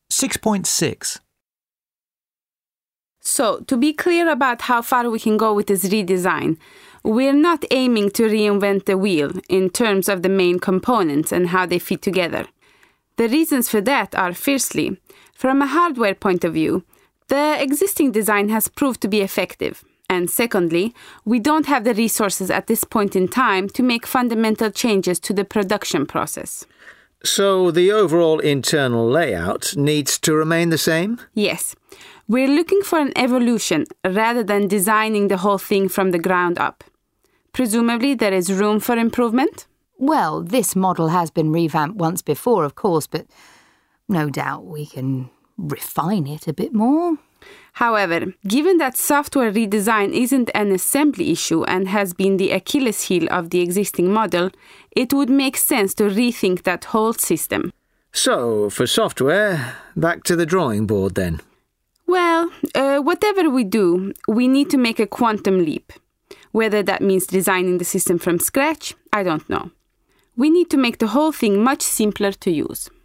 6.6. So, to be clear about how far we can go with this redesign, we're not aiming to reinvent the wheel in terms of the main components and how they fit together. The reasons for that are, firstly, from a hardware point of view, the existing design has proved to be effective. And secondly, we don't have the resources at this point in time to make fundamental changes to the production process. So the overall internal layout needs to remain the same? Yes. We're looking for an evolution rather than designing the whole thing from the ground up. Presumably there is room for improvement? Well, this model has been revamped once before, of course, but no doubt we can refine it a bit more. However, given that software redesign isn't an assembly issue and has been the Achilles heel of the existing model, it would make sense to rethink that whole system. So, for software, back to the drawing board then. Well, whatever we do, we need to make a quantum leap. Whether that means designing the system from scratch, I don't know. We need to make the whole thing much simpler to use.